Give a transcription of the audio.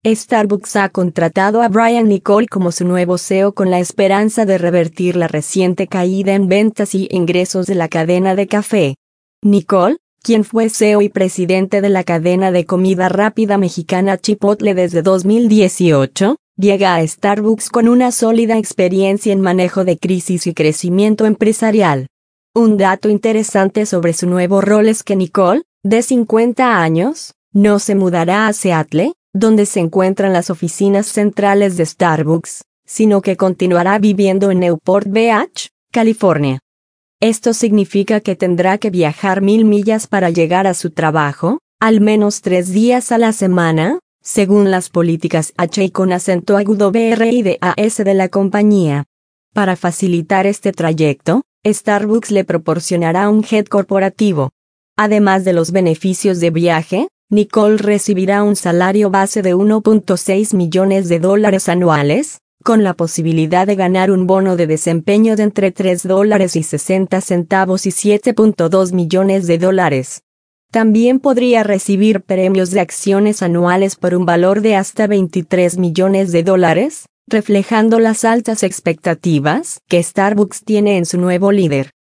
Starbucks ha contratado a Brian Niccol como su nuevo CEO con la esperanza de revertir la reciente caída en ventas y ingresos de la cadena de café. Niccol, quien fue CEO y presidente de la cadena de comida rápida mexicana Chipotle desde 2018, llega a Starbucks con una sólida experiencia en manejo de crisis y crecimiento empresarial. Un dato interesante sobre su nuevo rol es que Niccol, de 50 años, no se mudará a Seattle, donde se encuentran las oficinas centrales de Starbucks, sino que continuará viviendo en Newport Beach, California. Esto significa que tendrá que viajar 1000 millas para llegar a su trabajo, al menos 3 días a la semana, según las políticas HI de la compañía. Para facilitar este trayecto, Starbucks le proporcionará un jet corporativo. Además de los beneficios de viaje, Niccol recibirá un salario base de $1.6 millones anuales, con la posibilidad de ganar un bono de desempeño de entre $3.60 y $7.2 millones. También podría recibir premios de acciones anuales por un valor de hasta $23 millones, reflejando las altas expectativas que Starbucks tiene en su nuevo líder.